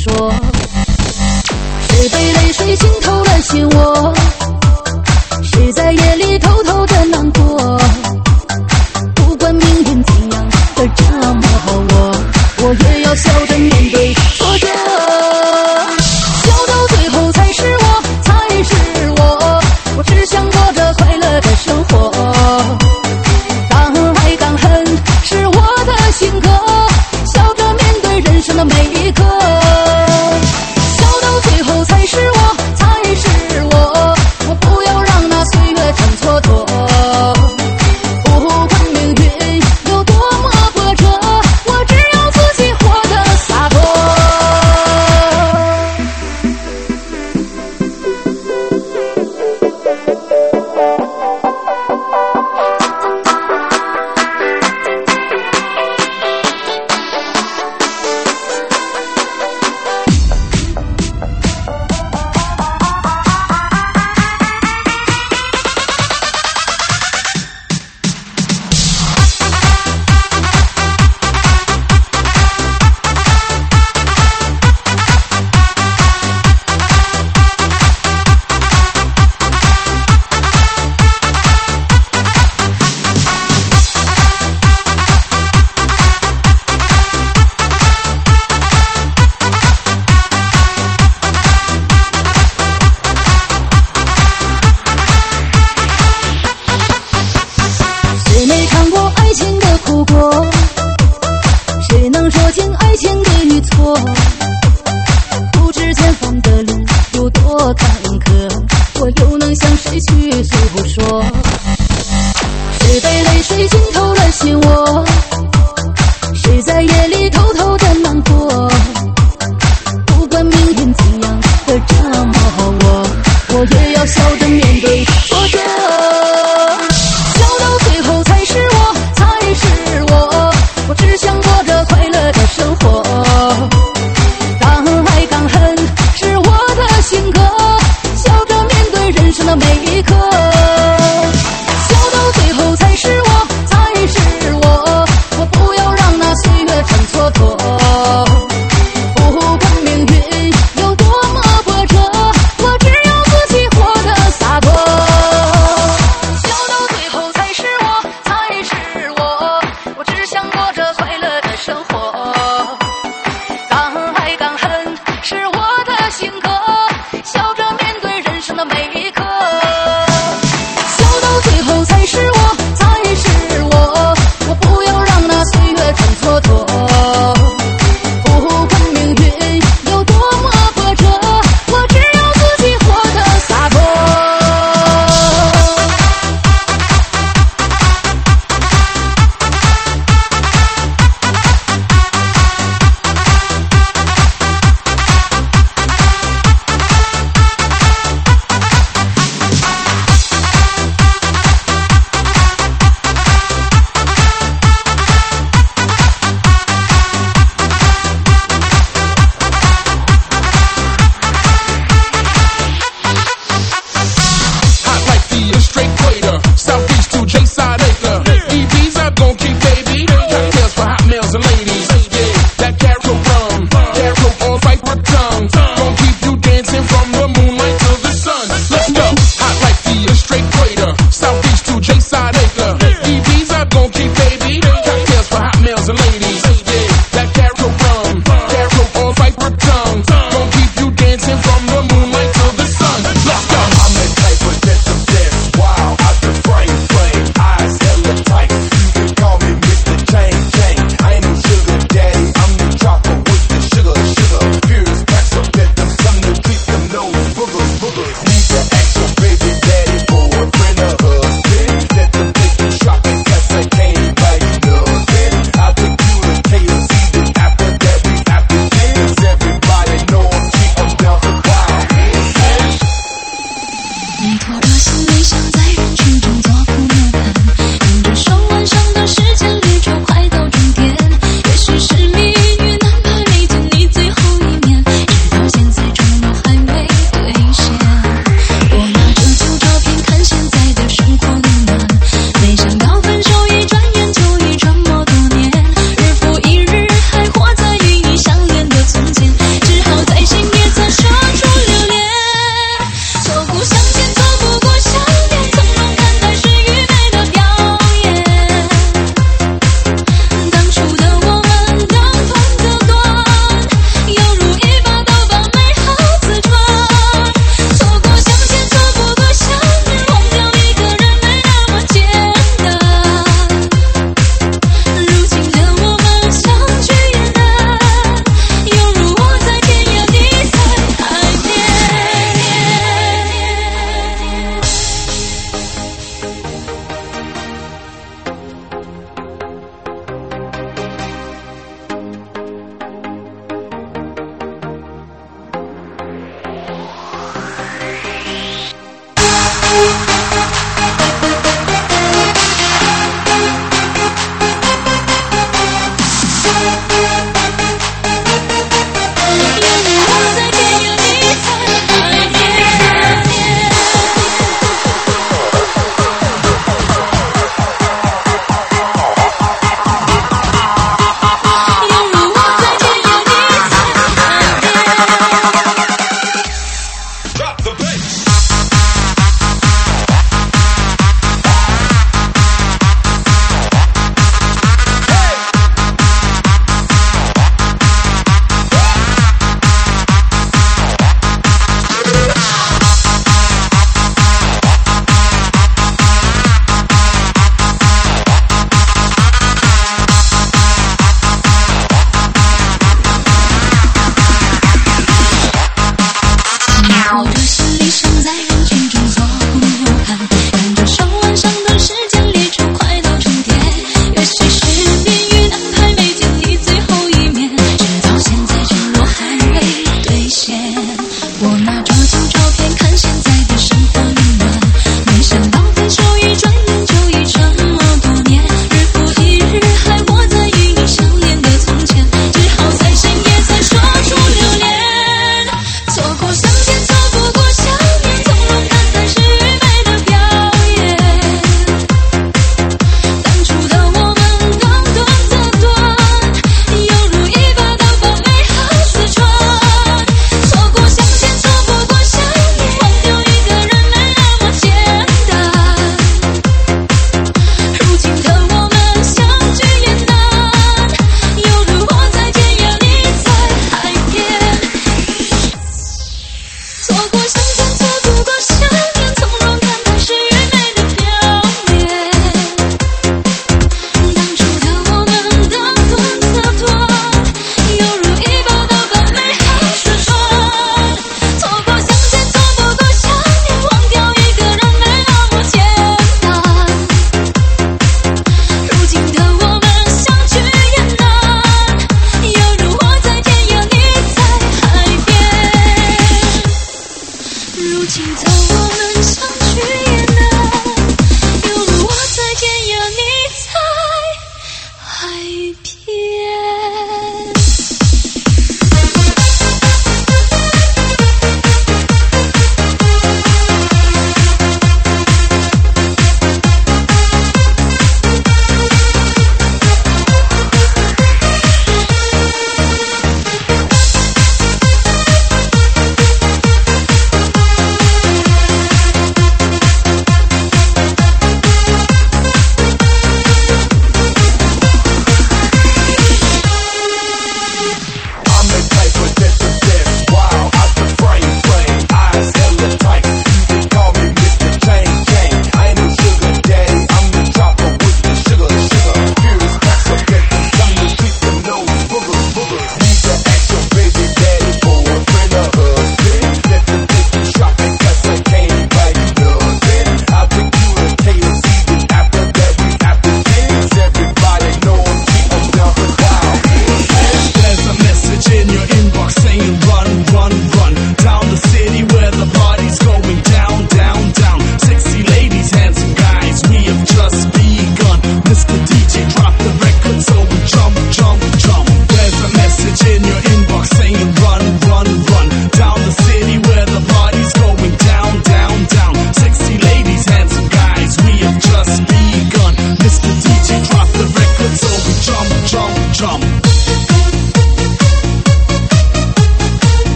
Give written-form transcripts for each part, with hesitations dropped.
说，是被泪水浸透了心窝，是在夜里偷偷的难过。不管命运怎样的折磨我也要笑着面对挫折。笑到最后才是我，才是我，我只想过着快乐的生活。敢爱敢恨是我的性格，笑着面对人生的每一刻。笑到最后才是我，才是我，我不要让那岁月成蹉跎。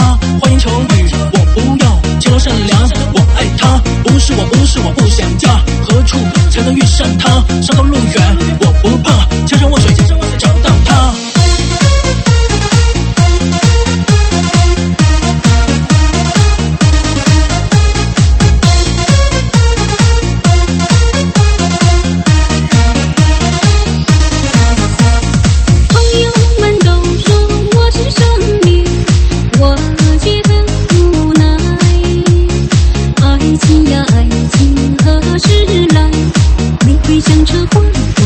他，欢迎求雨我不要，勤劳善良我爱他，不是我不想嫁，何处才能遇上他？山高路远我不怕，千山万水找到他。 像车坏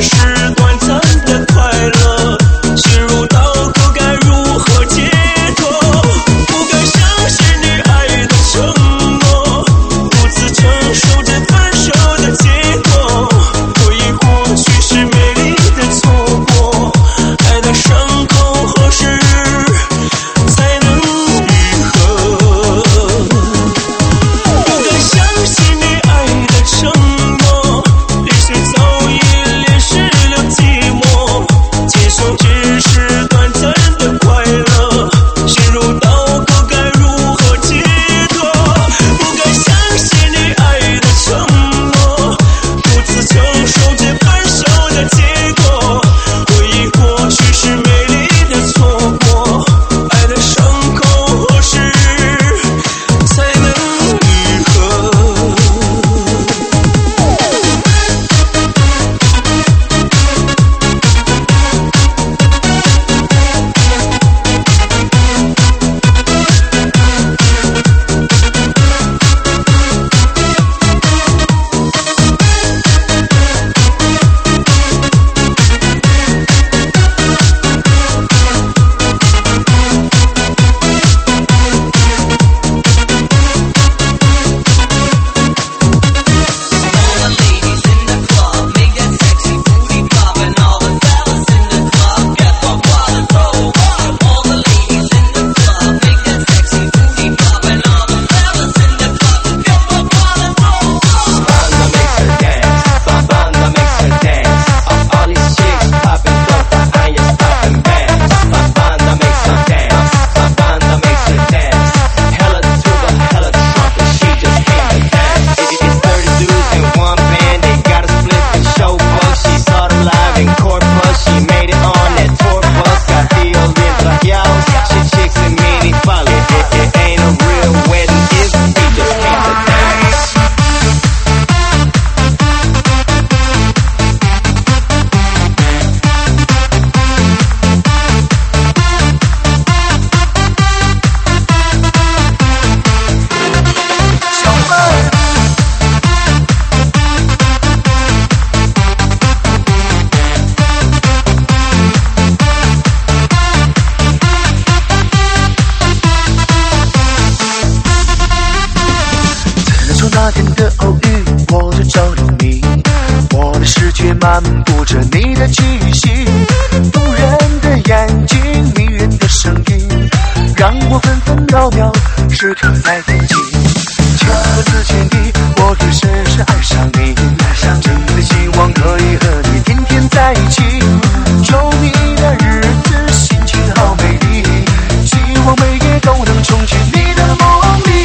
漫步着你的气息，动人的眼睛，迷人的声音，让我分分秒秒时刻在惦记。情不自禁地，我越深深爱上你，真的希望可以和你天天在一起。有你的日子，心情好美丽，希望每夜都能冲进你的梦里。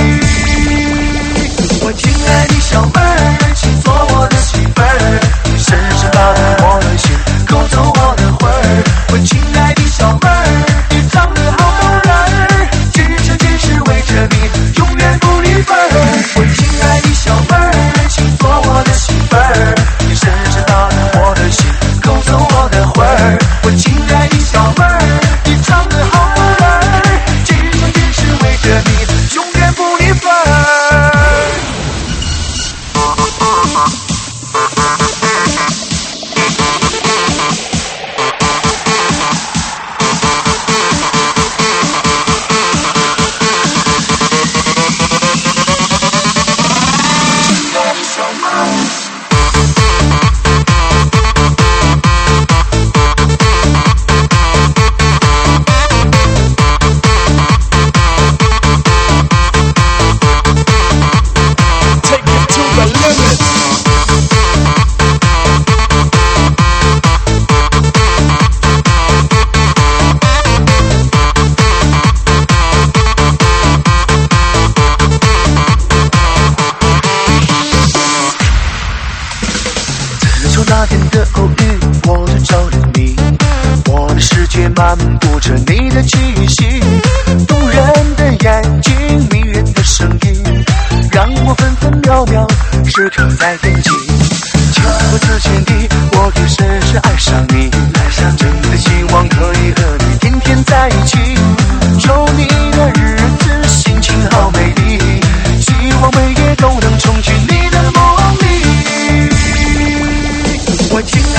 我亲爱的小妹儿，请做我的媳妇儿，深深打动我的心，勾走我的魂儿。我亲爱的小妹儿，你长得好动人儿，今生今世为着你，永远不离分儿。我亲爱的小妹儿，请做我的媳妇儿，你深深打动我的心，勾走我的魂儿。我亲爱的小妹儿，你长得好动人儿，今生今世为着你，永远不离分儿。那天的偶遇，我就找了你，我的世界漫步着你的气息，动人的眼睛，迷人的声音，让我分分秒秒时刻在惦记。情不自禁地，我越深深爱上你，真的希望可以和你天天在一起。有你的日子，心情好美丽，希望每夜都能冲进你的梦里。我亲爱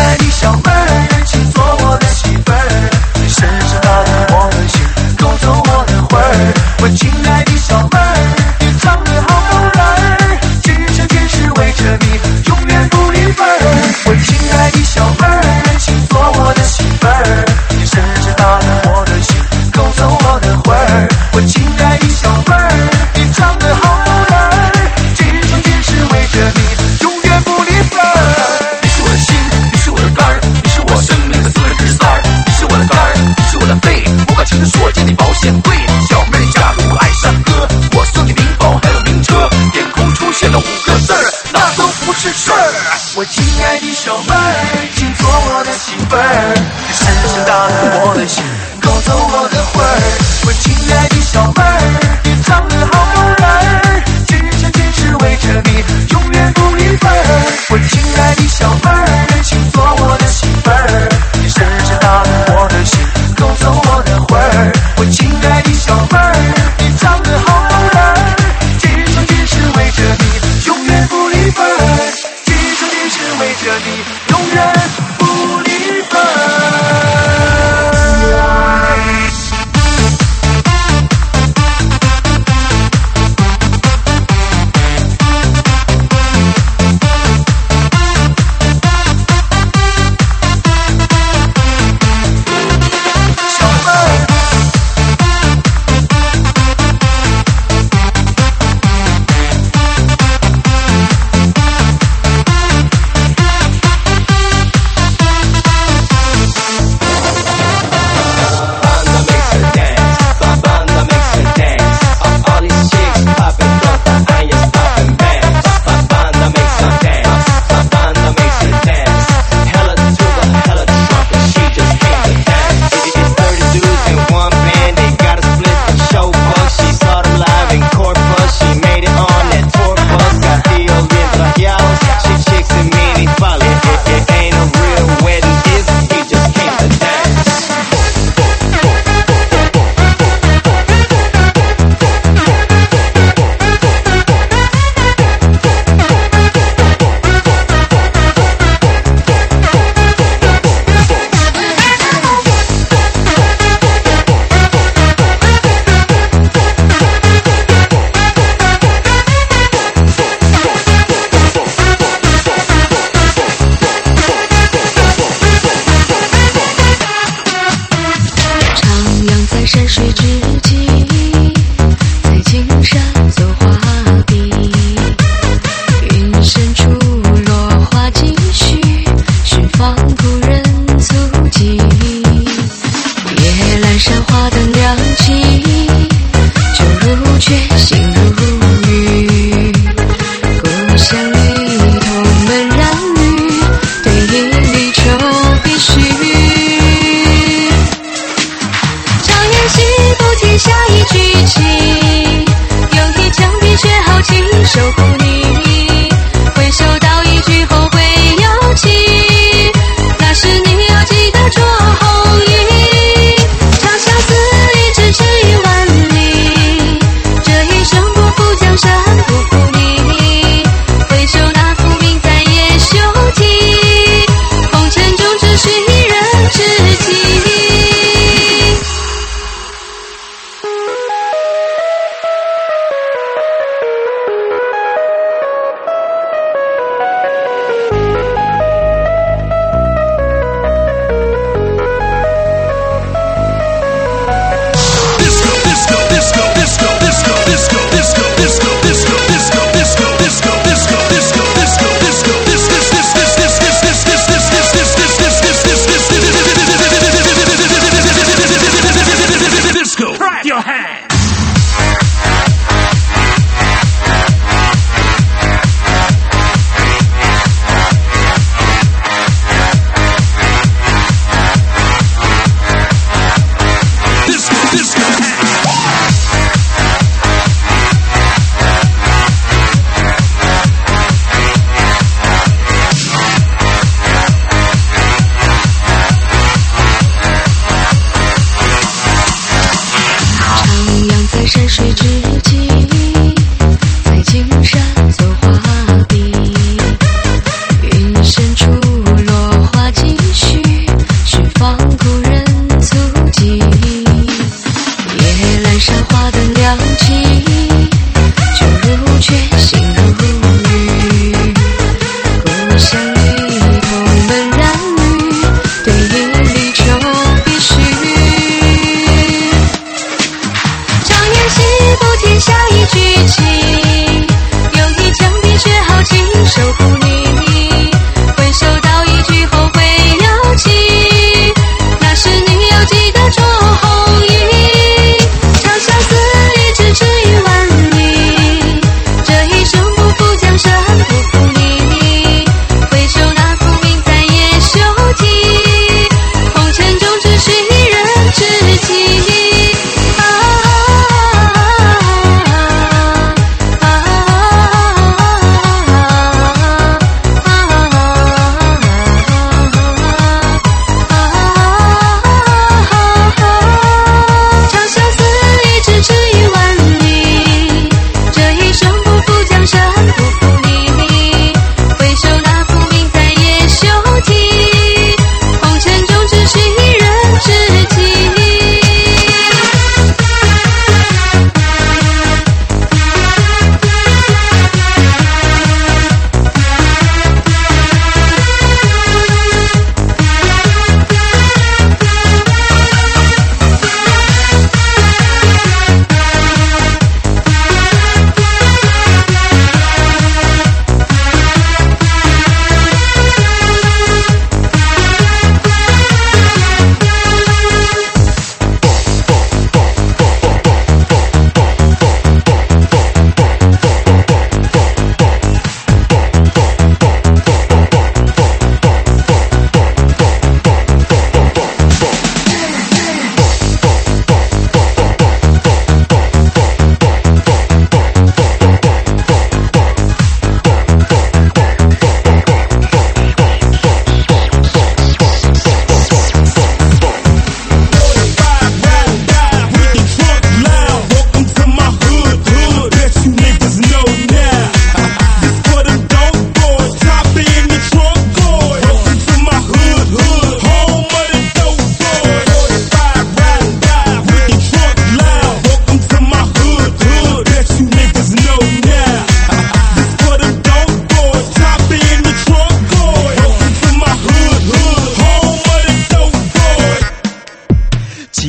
爱的小妹儿，请做我的媳妇儿，你深深打动我的心，勾走我的魂儿。我亲爱的小妹儿，你长得好动人儿，今生今世为着你，永远不离分儿。我亲爱的小妹儿，请做我的媳妇儿，你深深打动我的心，勾走我的魂儿。我亲爱的小妹儿，你长得好动人儿，今生今世为着你，永远不离分儿。你是我的心，你是我的肝儿，你是我生命的413，你是我的肝儿，你是我的肺，我把情深锁进你保险柜。小妹儿，假如我爱上哥，我送你名包还有名车，天空出现了5个字儿，那都不是事儿。我亲爱的小妹儿，请做我的媳妇儿，你深深打动我的心，勾走我的魂儿。我亲爱的小妹儿，你长得好动人儿，今生今世为着你，永远不离分儿。我亲爱的小妹儿，请做我的媳妇儿，你深深打动我的心，勾走我的魂儿。我亲爱的小妹儿，你长得好动人儿，今生今世为着你，永远不离分儿。今生今世为着你，永远不离分儿。 守护你，挥手道一句后会有期。那是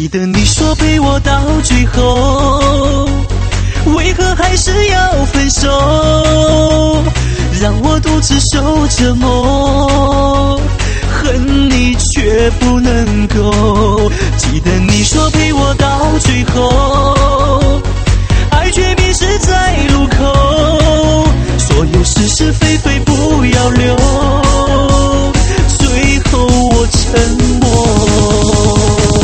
得你说陪我到最后，为何还是要分手？让我独自受折磨，恨你却不能够。记得你说陪我到最后，爱却迷失在路口，所有是是非非不要留，最后我沉默。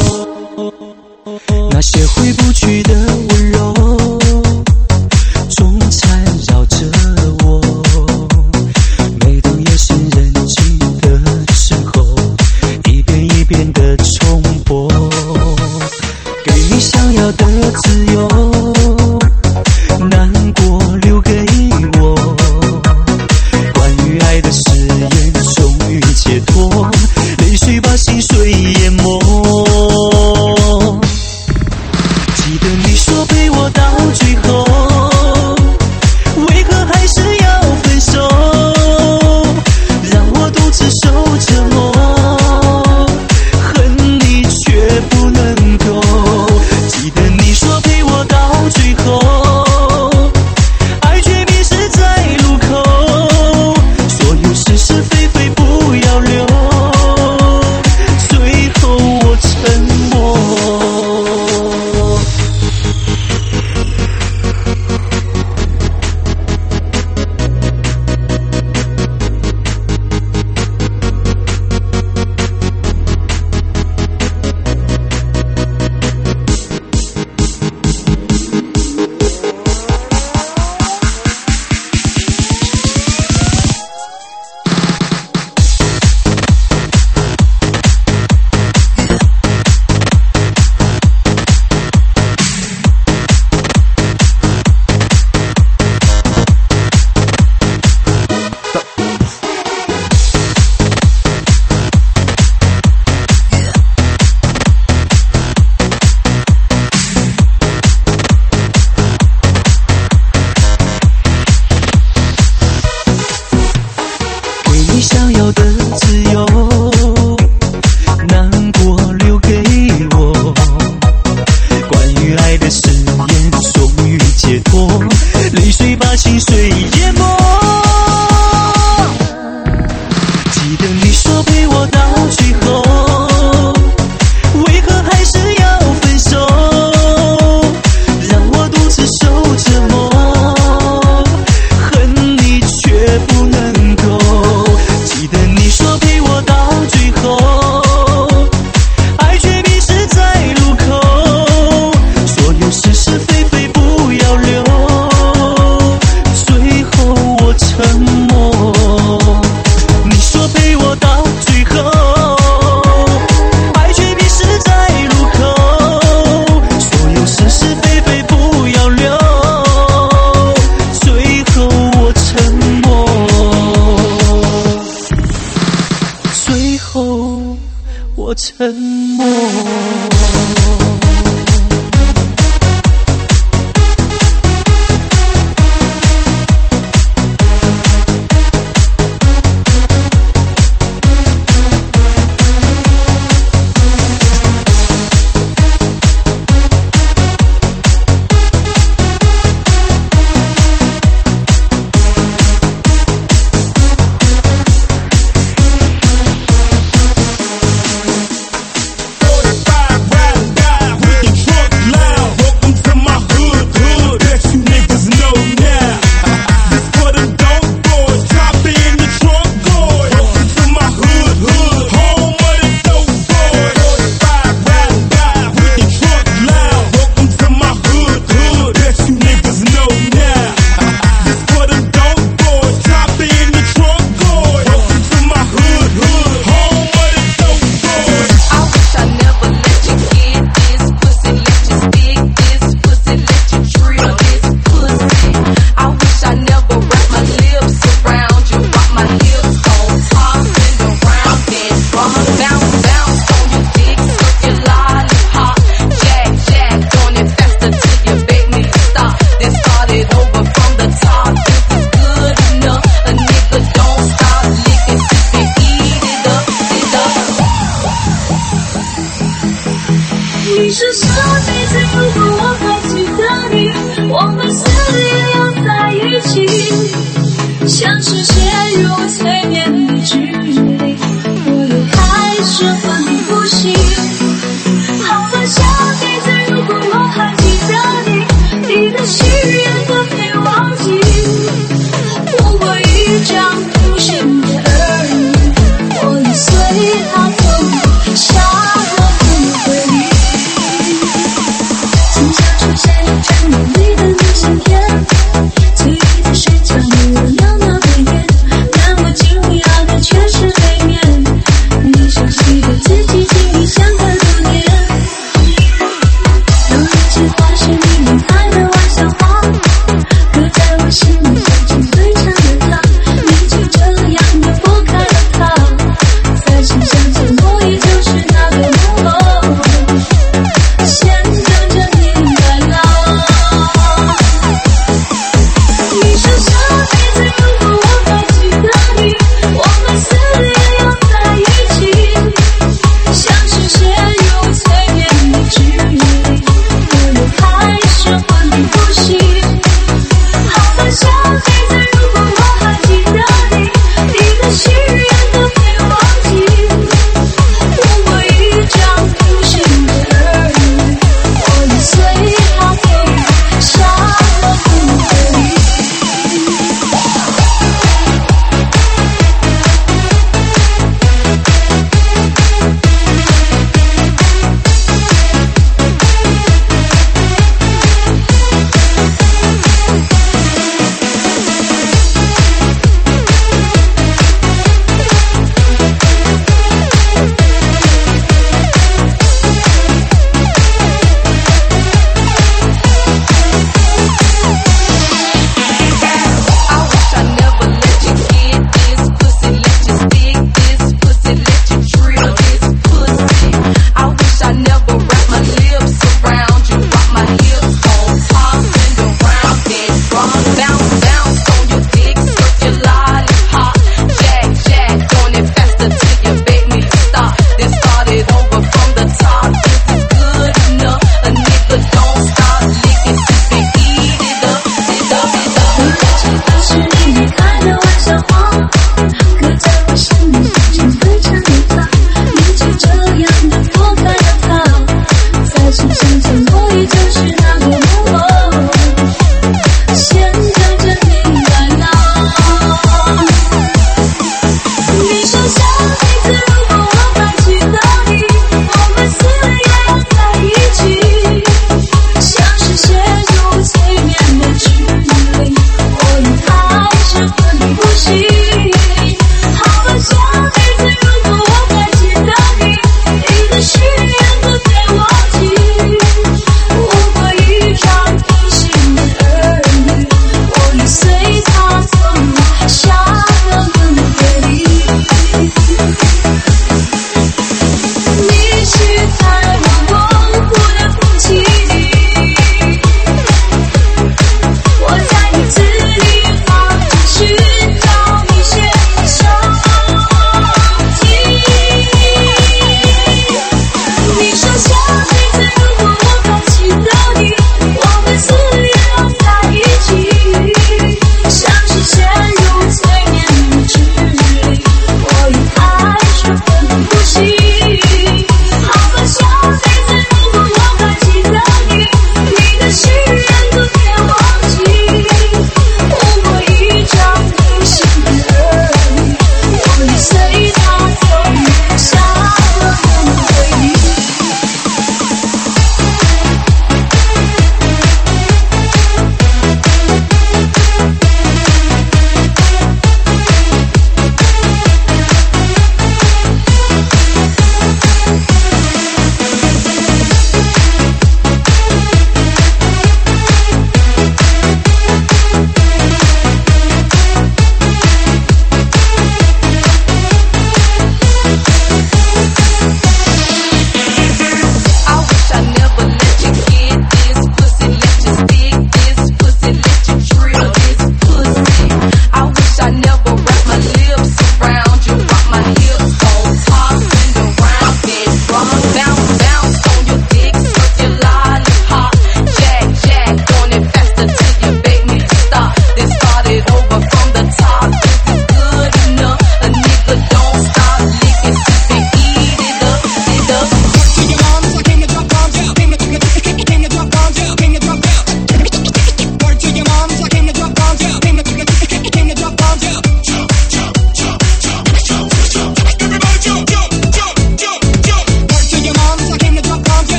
那些回不去的温柔，总缠绕着我。每当夜深人静的时候，一遍一遍的重播，给你想要的自由，难过留给我。关于爱的誓言，终于解脱，泪水把心碎淹没。记得你说陪我到最后，为何还是要分手？让我独自受折磨，恨你却不能够。记得你说陪我到最后，爱却迷失在路口，所有是是非非不要留，最后我沉默。你想要的自由，难过留给我。关于爱的誓言，终于解脱，泪水把心碎淹没。记得你说陪我到最后，为何还是要分手？让我独自受折磨，恨你却不能够。记得你说陪我到最后，爱却迷失在路口，所有是是非非不要留，最后我沉默。你说陪我到最后，爱却迷失在路口，所有是是非非不要留，最后我沉默。最后我沉默。 你是什么辈子，如果我还记得你，我们死也要在一起，像是陷入催眠的距离，我又开始昏迷不醒。好了，下辈子如果我还记得你，你的誓言都别忘记，不过一张图形的而已，我已随它风下落的回忆。经常出现一张美丽的明信片，醉在睡觉没人要那杯烟，但我紧要的却是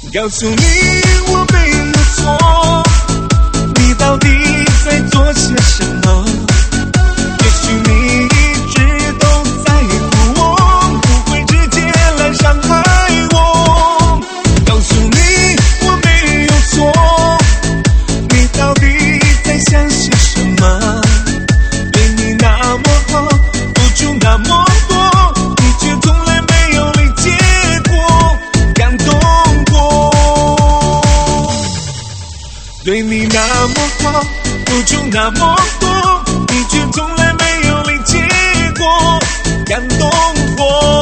告诉你我没有错，你到底在做些什么？也许你一直都在乎我，不会直接来伤害我。告诉你我没有错，你到底在想些什么？对你那么好，付出那么多，你却从来没有理解过，感动过。对你那么好，付出那么多，你却从来没有理解过，感动过。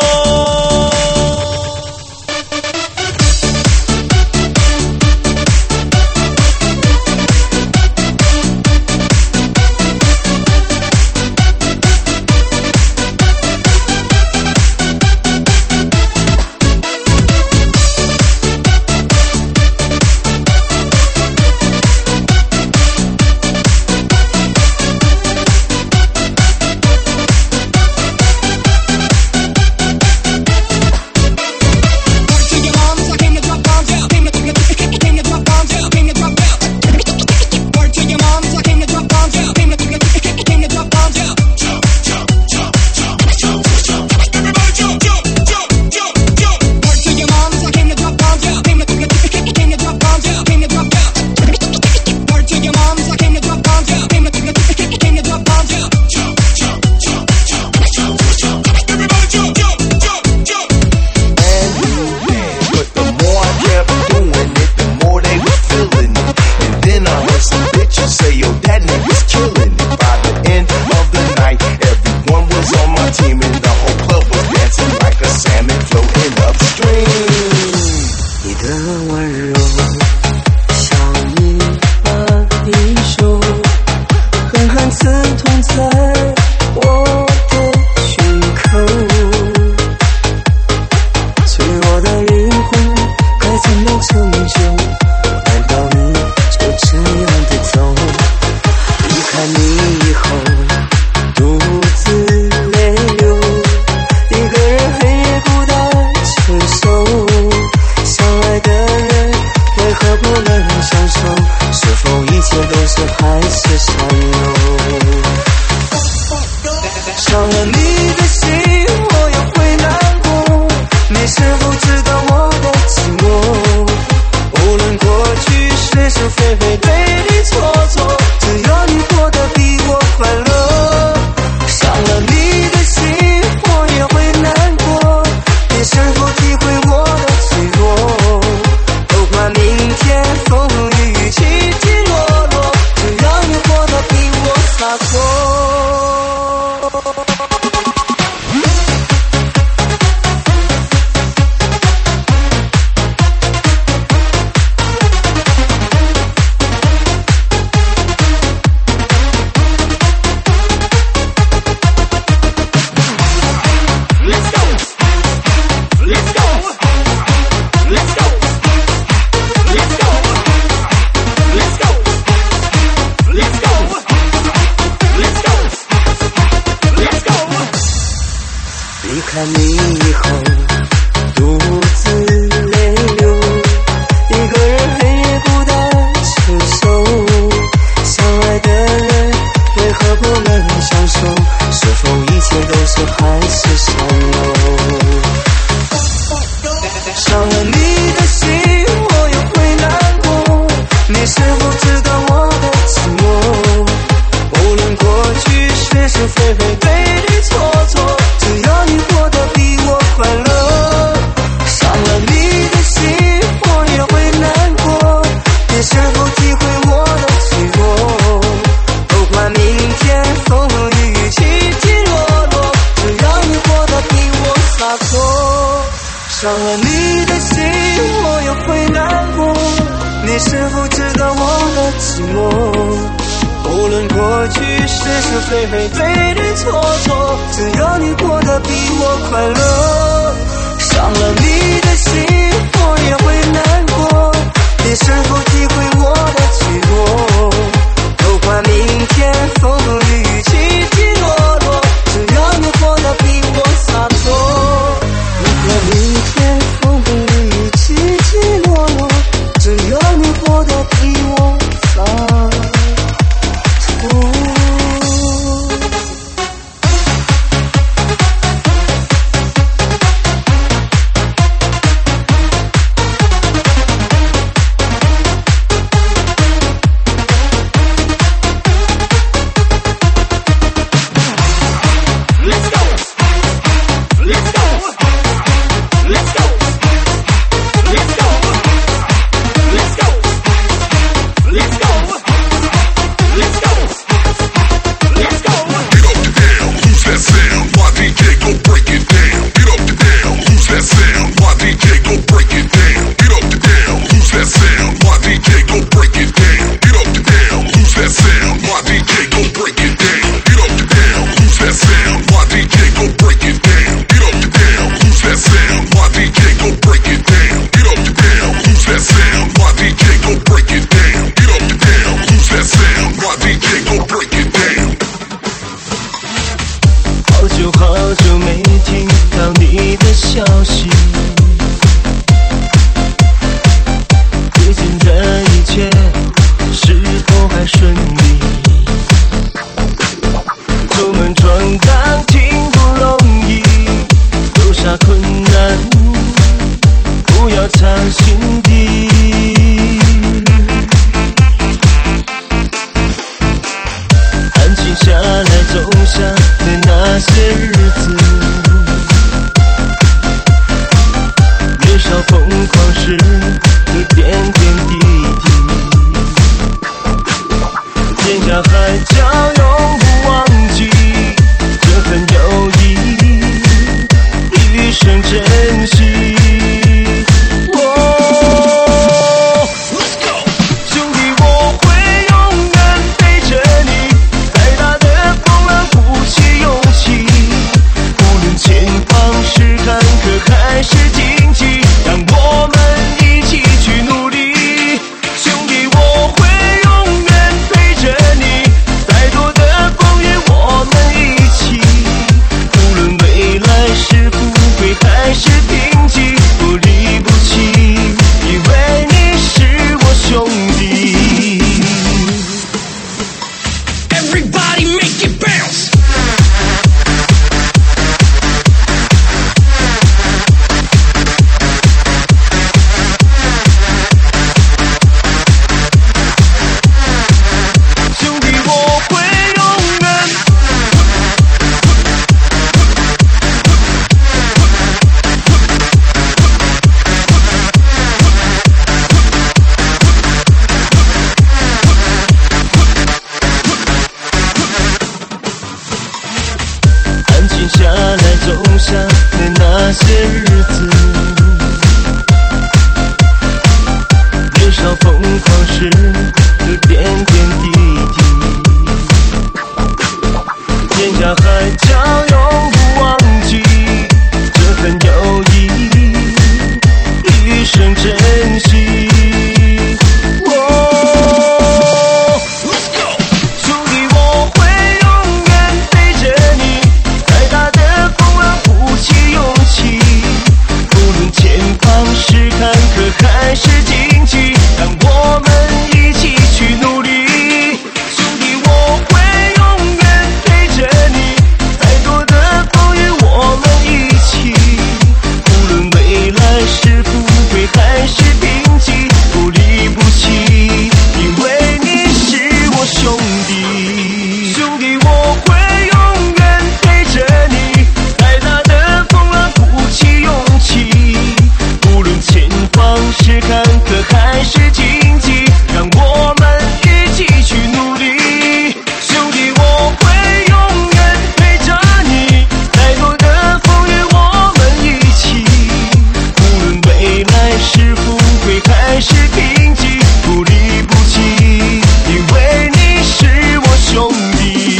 伤了你的心，我又会难过。你是否知道我的寂寞？无论过去是是非非对对错错，只要你过得比我快乐。伤了你的心，我也会难过。你是否体会我的脆弱？不管明天风雨起起落落，只要你过得比我洒脱。不管明天风雨起起落落。 我藏心底。安静下来，走下的那些日子，年少疯狂时的点点滴滴，天涯海角永不忘记这份友谊，一生珍惜。兄弟，我会永远陪着你，再大的风浪鼓起勇气，无论前方是坎坷还是荆棘，让我们一起去努力。兄弟，我会永远陪着你，再多的风雨我们一起，无论未来是富贵还是贫瘠，不离不弃，因为你是我兄弟。 Everybody make it bounce. 兄弟，我会永远。安静下来，走下的那些日子，年少疯狂时的点点滴滴，天涯海角永不忘记这份友谊，一生珍惜。兄弟，我会永远陪着你，再大的风浪鼓起勇气，无论前方是坎坷还是荆棘，让我们一起去努力。兄弟，我会永远陪着你，再多的风雨我们一起，无论未来是富贵还是贫瘠，不离不弃，因为你是我兄弟。兄弟，我会永远陪着你，再大的风浪鼓起勇气，无论前方是坎坷还是荆棘，让我们一起去努力。兄弟，我会永远陪着你，再多的风雨我们一起，无论未来是富贵还是贫瘠，不离不弃，因为你是我兄弟。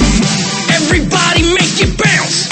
Everybody make it bounce.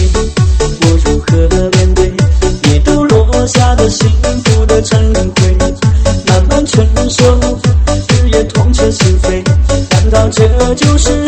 幸福的忏悔。 就是